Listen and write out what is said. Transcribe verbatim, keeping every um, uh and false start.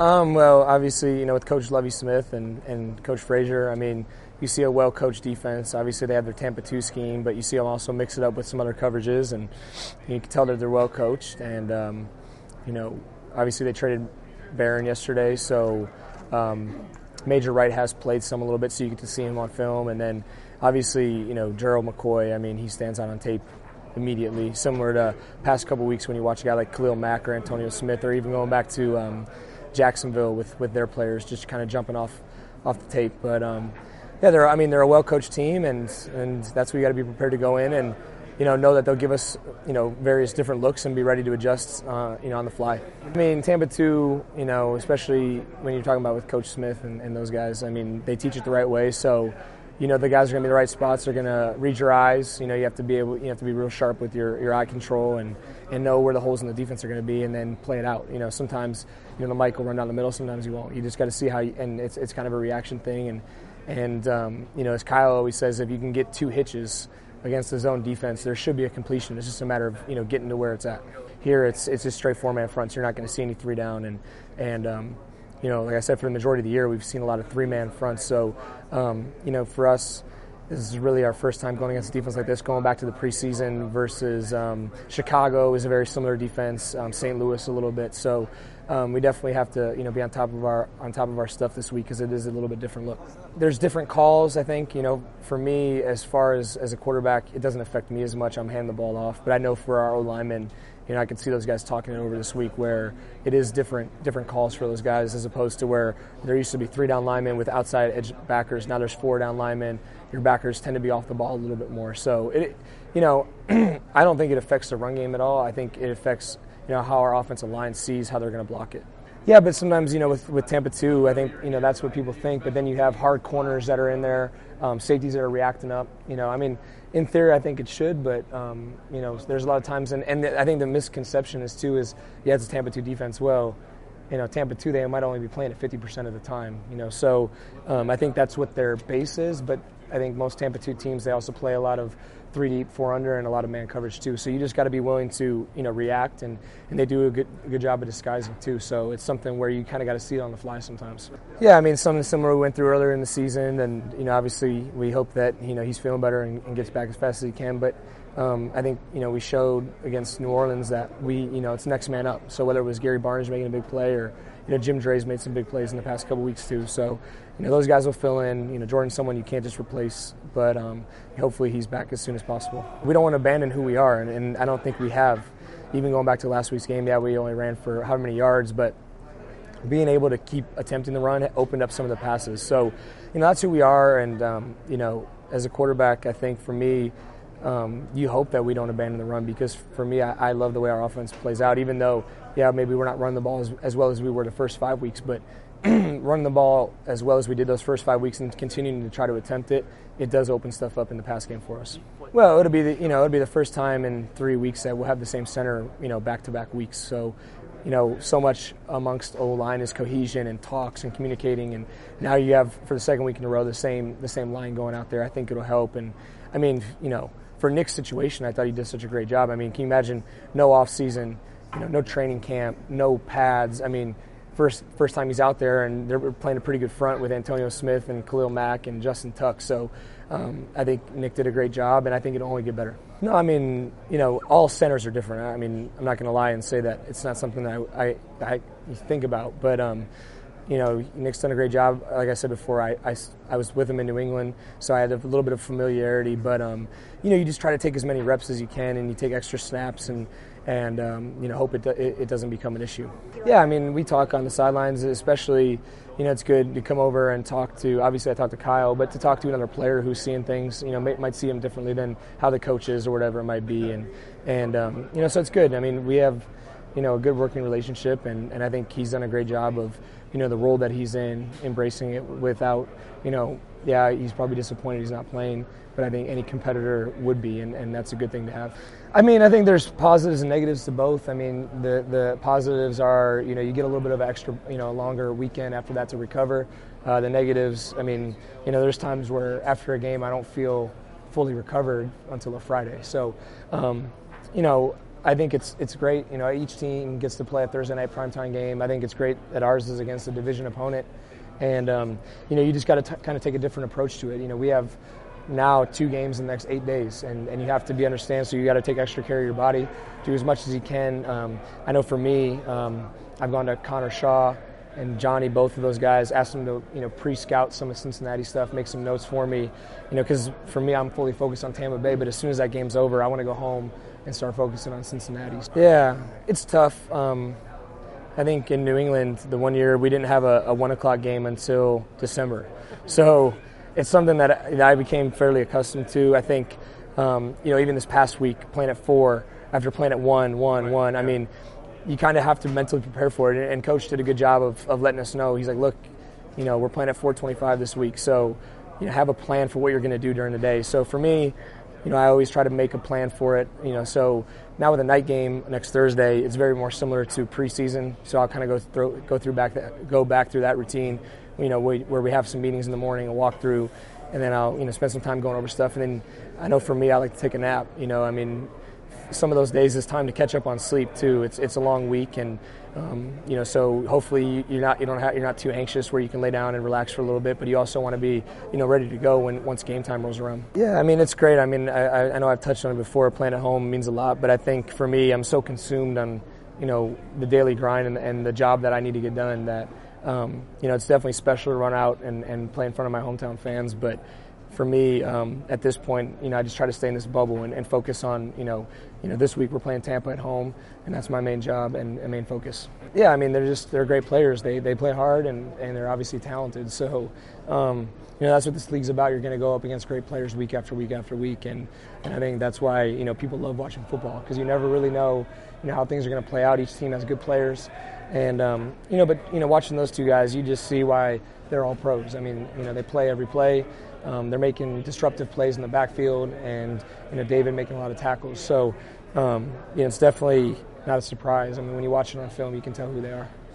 Um, well, obviously, you know, with Coach Lovie Smith and, and Coach Frazier, I mean, you see a well-coached defense. Obviously, they have their Tampa two scheme, but you see them also mix it up with some other coverages, and you can tell that they're well-coached. And, um, you know, obviously they traded Barron yesterday, so um, Major Wright has played some a little bit, so you get to see him on film. And then, obviously, you know, Gerald McCoy, I mean, he stands out on tape immediately, similar to past couple weeks when you watch a guy like Khalil Mack or Antonio Smith, or even going back to um, Jacksonville with, with their players, just kind of jumping off off the tape. But um, yeah, they're I mean they're a well-coached team, and and that's where you got to be prepared to go in and you know know that they'll give us you know various different looks and be ready to adjust uh, you know on the fly. I mean Tampa two, you know especially when you're talking about with Coach Smith and, and those guys, I mean they teach it the right way, so. You know the guys are going to be in the right spots. They're going to read your eyes. You know you have to be able. You have to be real sharp with your, your eye control and, and know where the holes in the defense are going to be, and then play it out. You know sometimes you know the Mike will run down the middle. Sometimes you won't. You just got to see how. You, and it's it's kind of a reaction thing. And and um, you know as Kyle always says, if you can get two hitches against the zone defense, there should be a completion. It's just a matter of you know getting to where it's at. Here it's it's just straight four man fronts. You're not going to see any three down and and. Um, You know, like I said, for the majority of the year, we've seen a lot of three-man fronts. So, um, you know, for us, this is really our first time going against a defense like this, going back to the preseason versus um, Chicago is a very similar defense, um, Saint Louis a little bit. So um, we definitely have to, you know, be on top of our on top of our stuff this week because it is a little bit different look. There's different calls, I think. You know, for me, as far as, as a quarterback, it doesn't affect me as much. I'm handing the ball off. But I know for our O-linemen, you know, I can see those guys talking it over this week where it is different different calls for those guys as opposed to where there used to be three down linemen with outside edge backers. Now there's four down linemen. Your backers tend to be off the ball a little bit more. So, it, you know, I don't think it affects the run game at all. I think it affects, you know, how our offensive line sees how they're going to block it. Yeah, but sometimes, you know, with, with Tampa two, I think, you know, that's what people think. But then you have hard corners that are in there, um, safeties that are reacting up. You know, I mean, in theory, I think it should, but, um, you know, there's a lot of times. And, and I think the misconception is, too, is, yeah, it's a Tampa two defense. Well, you know, Tampa two, they might only be playing at fifty percent of the time, you know. So um, I think that's what their base is. But I think most Tampa two teams, they also play a lot of three deep, four under, and a lot of man coverage too. So you just got to be willing to, you know, react, and, and they do a good a good job of disguising too. So it's something where you kind of got to see it on the fly sometimes. Yeah, I mean, something similar we went through earlier in the season, and you know, obviously we hope that you know he's feeling better and, and gets back as fast as he can. But um, I think you know we showed against New Orleans that we, you know, it's next man up. So whether it was Gary Barnes making a big play or you know Jim Dre's made some big plays in the past couple weeks too. So you know those guys will fill in. You know Jordan's someone you can't just replace, but um, hopefully he's back as soon as possible. We don't want to abandon who we are, and, and I don't think we have. Even going back to last week's game, yeah, we only ran for however many yards, but being able to keep attempting the run opened up some of the passes. So, you know, that's who we are, and, um, you know, as a quarterback, I think for me, um, you hope that we don't abandon the run because for me, I, I love the way our offense plays out, even though, yeah, maybe we're not running the ball as, as well as we were the first five weeks, but running the ball as well as we did those first five weeks and continuing to try to attempt it, it does open stuff up in the pass game for us. Well, it'll be the, you know it'll be the first time in three weeks that we'll have the same center you know back to back weeks. So, you know, so much amongst O-line is cohesion and talks and communicating, and now you have for the second week in a row the same the same line going out there. I think it'll help, and I mean you know for Nick's situation, I thought he did such a great job. I mean, can you imagine no off season, you know, no training camp, no pads? I mean. First first time he's out there, and they're playing a pretty good front with Antonio Smith and Khalil Mack and Justin Tuck. So um, I think Nick did a great job, and I think it'll only get better. No, I mean, you know, all centers are different. I mean, I'm not going to lie and say that it's not something that I, I, I think about. But, um, you know, Nick's done a great job. Like I said before, I, I, I was with him in New England, so I had a little bit of familiarity. But, um, you know, you just try to take as many reps as you can, and you take extra snaps and – and, um, you know, hope it, it it doesn't become an issue. Yeah, I mean, we talk on the sidelines, especially, you know, it's good to come over and talk to, obviously I talk to Kyle, but to talk to another player who's seeing things, you know, may, might see them differently than how the coach is or whatever it might be. And, and um, you know, so it's good. I mean, we have, you know, a good working relationship, and, and I think he's done a great job of, you know, the role that he's in, embracing it without, you know, yeah, he's probably disappointed he's not playing, but I think any competitor would be, and, and that's a good thing to have. I mean, I think there's positives and negatives to both. I mean, the, the positives are, you know, you get a little bit of extra, you know, longer weekend after that to recover. Uh, the negatives, I mean, you know, there's times where after a game I don't feel fully recovered until a Friday. So, um, you know, I think it's it's great. You know, each team gets to play a Thursday night primetime game. I think it's great that ours is against a division opponent, and um, you know, you just got to kind of take a different approach to it. You know, we have now two games in the next eight days, and, and you have to be understand. So you got to take extra care of your body, do as much as you can. Um, I know for me, um, I've gone to Connor Shaw and Johnny, both of those guys, asked them to, you know, pre-scout some of Cincinnati stuff, make some notes for me, you know, because for me, I'm fully focused on Tampa Bay, but as soon as that game's over, I want to go home and start focusing on Cincinnati. Yeah, it's tough. Um, I think in New England, the one year we didn't have a, a one o'clock game until December. So it's something that, that I became fairly accustomed to. I think, um, you know, even this past week, playing at four, after playing at one, one, right. one, I mean, you kind of have to mentally prepare for it. And Coach did a good job of, of letting us know. He's like, look, you know, we're playing at four twenty-five this week, so, you know, have a plan for what you're going to do during the day. So for me, you know, I always try to make a plan for it. You know, so now with a night game next Thursday, it's very more similar to preseason. So I'll kind of go through go through back that, go back through that routine. You know, we, where we have some meetings in the morning, a walk through, and then I'll, you know, spend some time going over stuff. And then I know for me, I like to take a nap. You know, I mean, some of those days it's time to catch up on sleep too. It's it's a long week, and um, you know, so hopefully you're not you don't have, you're not too anxious where you can lay down and relax for a little bit, but you also want to be, you know, ready to go when once game time rolls around. Yeah, I mean, it's great. I mean, I, I know I've touched on it before. Playing at home means a lot, but I think for me, I'm so consumed on, you know, the daily grind and, and the job that I need to get done that um, you know, it's definitely special to run out and, and play in front of my hometown fans, but for me, um, at this point, you know, I just try to stay in this bubble and, and focus on, you know, you know, this week we're playing Tampa at home, and that's my main job and, and main focus. Yeah, I mean, they're just they're great players. They they play hard and, and they're obviously talented. So, um, you know, that's what this league's about. You're going to go up against great players week after week after week, and, and I think that's why, you know, people love watching football, because you never really know, you know, how things are going to play out. Each team has good players, and um, you know, but you know, watching those two guys, you just see why they're all pros. I mean, you know, they play every play. Um, they're making disruptive plays in the backfield, and, you know, David making a lot of tackles. So, um, you know, it's definitely not a surprise. I mean, when you watch it on film, you can tell who they are.